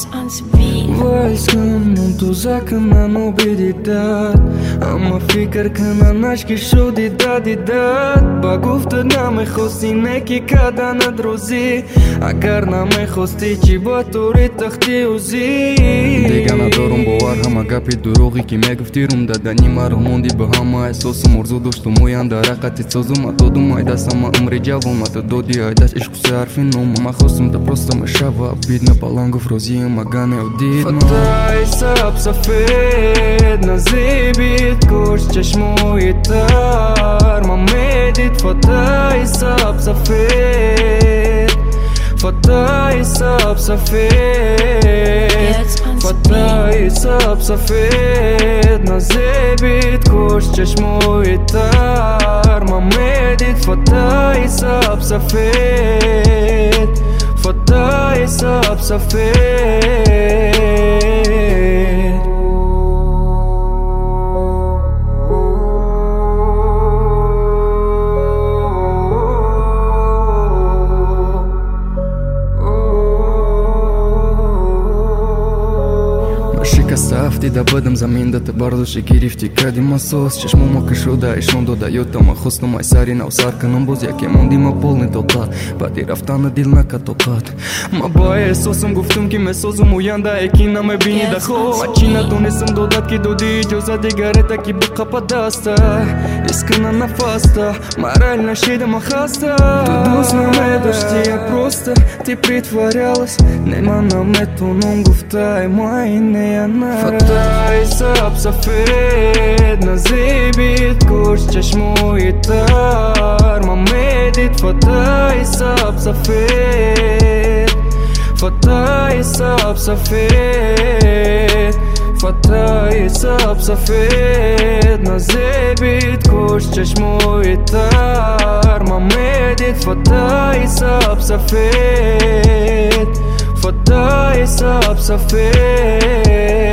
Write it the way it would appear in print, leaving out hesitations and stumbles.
on the beat. Vajzkën mund t'u zakën në mobilitet Ama fikër këna nash ki shudi dat Ba guftë na me khosin e ki kada në druzi Agar na me khosti që baturit të khti uzi Dega na dorën boar hama gapi durogi ki me gëftirum Da da një marë mundi bëhama e sosum Urzu dushtu mu janë da rakat i cozum Ato du majda sa ma umri gjavum Ato do di ajdash ishku se arfin num Ma khosum të prosta me shava Bid në palangu frozim ma gane u dit Fataj sap sa fet Në zibit kush që shmujitar Ma medit fataj sap sa fet Fataj sap sa fet Fataj sap sa fet Në zibit kush që shmujitar Ma medit fataj sap sa fet Fataj sap sa fet Shika safti da bëdëm zamin dhe të bardhu shikirifti Kadi ma sos që shmu më këshu da ishon do da jota ma khos në majsari na usar kë në mbuzja ke mundi ma polni do tat Pa ti rafta në dil në ka tokat Ma baje sosëm guftum ki me sosëm u janda e kina me bini da kho Ma qina tu nisëm do dat ki do di gjoza digareta ki bëka pa dasta Iskëna në fasta Ma rall në shide ma khasta Tu dus në me dështia proste Ti prit varjallës Ne ma në me tu në nguftaj ma i ne Fataj sap sa fet Në zibit kush që shmujitar Ma medit fataj sap sa fet Fataj sap sa fet Fataj sap sa fet Në zibit kush që shmujitar Ma medit fataj sap sa fet Fataj sap sa fet